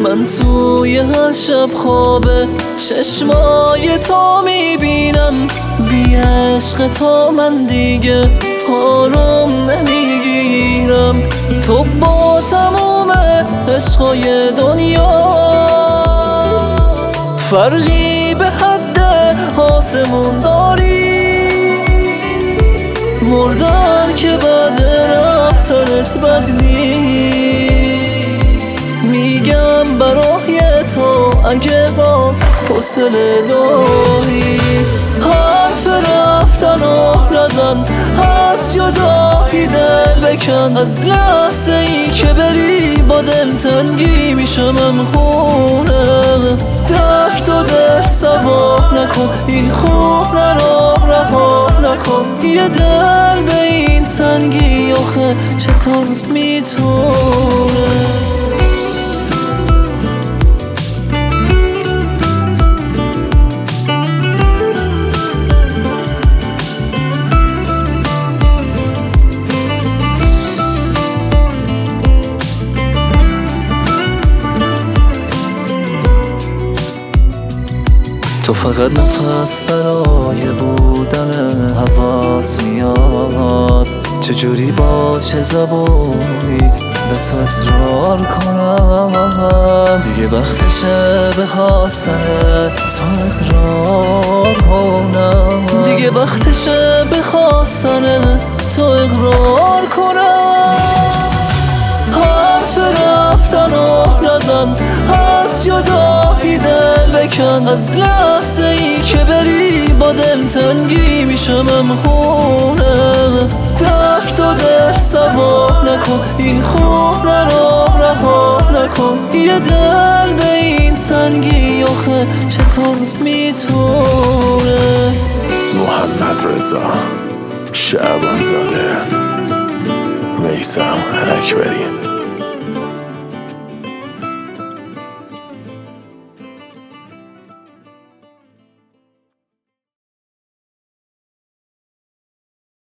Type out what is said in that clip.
من توی هر شب خواب چشمای تو میبینم، بی عشق تو من دیگه آروم نمیگیرم. تو با تموم عشقای دنیا فرقی به حد آسمون داری، مردن که بعد رفتنت بد نیست. میگم برای تو اگه باز حوصله داری، حرف رفتن و نزن، از جدایی دل بکن. از لحظه ای که بری با دلتنگی میشم خونه. درد و دل سوا نکن، این خون رو رها نکن. یه دل به این سنگی آخه چطور میتونه؟ تو فقط نفس برای بودن هوات میاد، چجوری با چه زبونی به تو اصرار کنم؟ دیگه وقتشه به خواستن تو اقرار کنم، دیگه وقتشه به خواستن تو اقرار کنم. حرف رفتن و نزن، از جدایی دل بکن. از لحظه ای که بری با دلتنگی میشم خونه. درد و دل سوا نکن، این خون رو رها نکن. یه دل به این سنگی آخه چطور میتونه؟ محمد رضا شعبان زاده، میثم اکبری.